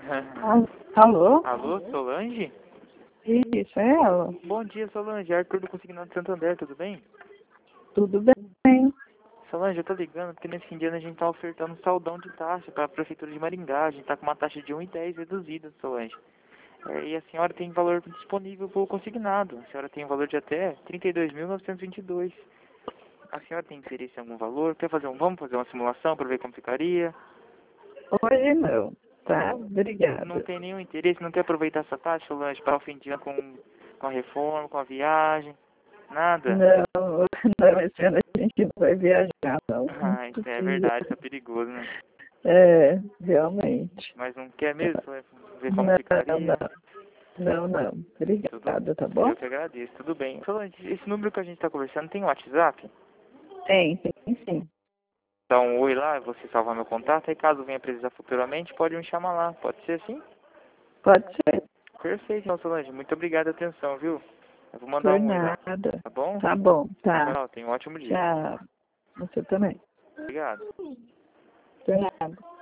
Alô? Alô, Solange? Isso, é ela. Bom dia, Solange. Arthur do Consignado de Santander, tudo bem? Tudo bem? Solange, eu tô ligando porque nesse fim de ano a gente tá ofertando um saldão de taxa para a Prefeitura de Maringá. A gente tá com uma taxa de 1,10 reduzida, Solange. E a senhora tem valor disponível para o consignado. A senhora tem um valor de até 32.922. A senhora tem interesse em algum valor? Vamos fazer uma simulação para ver como ficaria? Hoje não, tá? Não Obrigada. tem nenhum interesse, não quer aproveitar essa taxa, Solange, para o fim de ano com a reforma, com a viagem? Nada? Não, não, esse ano a gente não vai viajar, não. Ah, isso é Impossível. verdade, isso é perigoso, né? É, realmente. Mas não quer mesmo ver como Não, ficaria? não. Tudo, Obrigada, tá bom? eu que agradeço, tudo bem. Solange, esse número que a gente está conversando tem WhatsApp? Tem sim. Dá um oi lá, você salvar meu contato, aí caso venha precisar futuramente, pode me chamar lá. Pode ser assim? Pode ser. Perfeito, então, Solange. Muito obrigado pela atenção, viu? Eu vou mandar Por um oi lá. nada. Tá bom? Tá bom, tá. Tchau, tenha um ótimo dia. Tchau. Você também. Obrigado. Por nada.